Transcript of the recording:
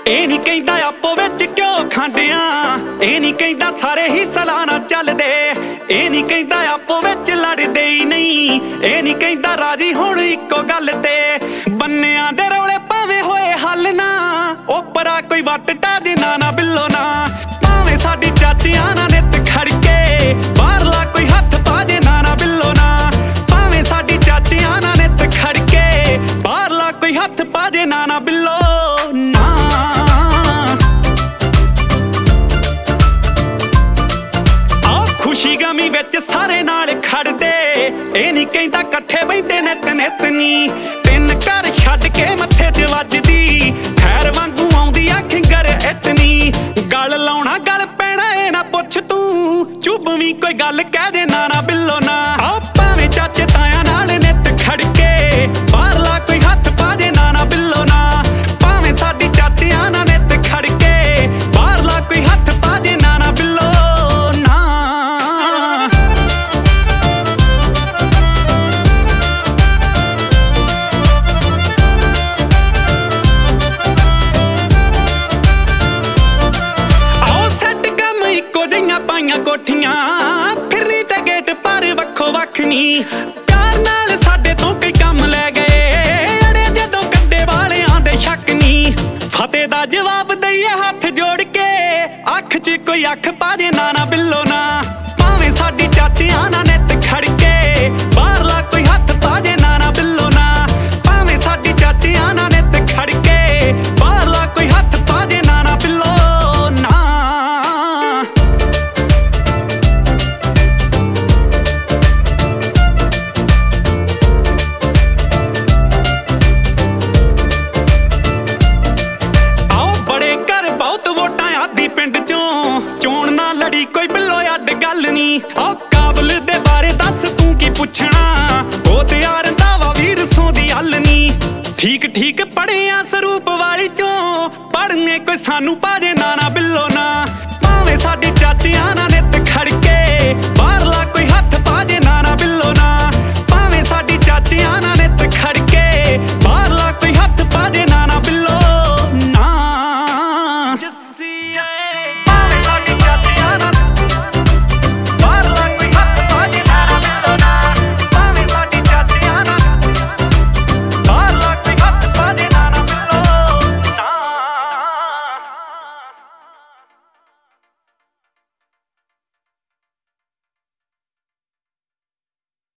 ਇਹ ਨਹੀਂ ਕਹਿੰਦਾ ਆਪੋ ਵਿੱਚ ਕਿਉਂ ਖਾਂਡਿਆਂ, ਇਹ ਨਹੀਂ ਕਹਿੰਦਾ ਸਾਰੇ ਹੀ ਸਲਾਨਾ ਚੱਲਦੇ, ਇਹ ਨਹੀਂ ਕਹਿੰਦਾ ਆਪੋ ਵਿੱਚ ਲੜਦੇ ਹੀ ਨਹੀਂ, ਇਹ ਨਹੀਂ ਕਹਿੰਦਾ ਰਾਜੀ ਹੁਣ ਇੱਕੋ ਗੱਲ ਤੇ। ਬੰਨਿਆਂ ਦੇ ਰੌਲੇ ਭਾਵੇਂ ਹੋਏ ਹੱਲ ਨਾ, ਓਪਰਾ ਕੋਈ ਵੱਟ ਟਾਜੇ ਨਾ ਬਿੱਲੋ ਨਾ, ਭਾਵੇਂ ਸਾਡੀ ਚਾਚਿਆਂ ਨਾਲ ਨਿੱਤ ਖੜਕੇ ਬਾਹਰਲਾ ਕੋਈ ਹੱਥ ਪਾਜੇ ਨਾ ਬਿੱਲੋ ਨਾ, ਭਾਵੇਂ ਸਾਡੀ ਚਾਚਿਆਂ ਨਾਲ ਨਿੱਤ ਖੜਕੇ ਬਾਹਰਲਾ ਕੋਈ ਹੱਥ ਪਾਜੇ ਨਾ ਬਿੱਲੋ ਨਾ। ਖੁਸ਼ੀ ਗਮੀ ਵਿੱਚ ਸਾਰੇ ਨਾਲ ਖੜਦੇ, ਇਹ ਨਹੀਂ ਕਹਿੰਦਾ ਇਕੱਠੇ ਬੈਠੇ ਨਿੱਤ ਨਿੱਤ ਨੀ, ਤਿੰਨ ਘਰ ਛੱਡ ਕੇ ਮੱਥੇ 'ਚ ਵੱਜਦੀ ਖੈਰ ਵਾਂਗੂ ਆਉਂਦੀ ਆ ਖਿੰਗਰ ਇਤਨੀ। ਗਲ ਲਾਉਣਾ ਗਲ ਪੈਣਾ ਇਹ ਨਾ ਪੁੱਛ ਤੂੰ, ਚੁੱਭ ਵੀ ਕੋਈ ਗੱਲ ਕਹਿ ਦੇ ਨਾ ਬਿੱਲੋ ਨਾ। ਆਓ ਭਾਵੇਂ ਚਾਚੇ ਤਾਇਆ ਨਾਲ ਨਿੱਤ ਖੜਕੇ ਬਾਹਰਲਾ ਕੋਈ ਹੱਥ ਪਾ ਦੇ ਨਾ ਬਿੱਲੋ ਨਾ, ਭਾਵੇਂ ਸਾਡੀ ਚਾਚਿਆਂ ਨਾਲ ਨਿੱਤ ਖੜਕੇ ਬਾਹਰਲਾ ਕੋਈ ਹੱਥ ਪਾ ਦੇ ਨਾ ਬਿੱਲੋ ਨਾ। ਪਾਈਆਂ ਕੋਠੀਆਂ ਫਿਰਨੀ ਤੇ ਗੇਟ ਪਰ ਵੱਖੋ ਵੱਖ ਨੀ, ਪਿਆਰ ਨਾਲ ਸਾਡੇ ਤੋਂ ਕਈ ਕੰਮ ਲੈ ਗਏ ਅੜੇ ਜਦੋਂ ਕੱਡੇ ਵਾਲਿਆਂ ਦੇ ਸ਼ੱਕ ਨੀ। ਫਤਿਹ ਦਾ ਜਵਾਬ ਦਈਏ ਹੱਥ ਜੋੜ ਕੇ, ਅੱਖ 'ਚ ਕੋਈ ਅੱਖ ਪਾ ਜੇ ਨਾ ਬਿੱਲੋ ਨਾ, ਭਾਵੇਂ ਸਾਡੀ ਚਾਚਿਆਂ ਨਾਲ ਨਿੱਤ ਖੜਕੇ ਬਾਹਰਲਾ ਕੋਈ ਹੱਥ ਪਾ ਜੇ ਨਾ ਬਿੱਲੋ ਨਾ, ਭਾਵੇਂ ਸਾਡੀ ਚਾਚਿਆਂ ਨਾਲ ਨਿੱਤ ਖੜਕੇ ਬਾਹਰਲਾ ਕੋਈ ਹੱਥ ਪਾ ਜੇ ਨਾ ਬਿੱਲੋ ਨਾ। ਚੋਣ ਨਾ ਲੜੀ ਕੋਈ ਬਿੱਲੋ ਅੱਡ ਗੱਲ ਨੀ, ਆਹ ਕਾਬਲ ਦੇ ਬਾਰੇ ਦੱਸ ਤੂੰ ਕੀ ਪੁੱਛਣਾ, ਉਹ ਤੇ ਯਾਰ ਦਾਵਾ ਵੀਰ ਸੋਂ ਦੀ ਹੱਲ ਨੀ। ਠੀਕ ਠੀਕ ਪੜ੍ਹਿਆ ਸਰੂਪ ਵਾਲੀ ਚੋਂ ਪੜ੍ਹਨੇ ਕੋਈ ਸਾਨੂੰ ਪਾਜੇ ਨਾ ਬਿੱਲੋ ਨਾ,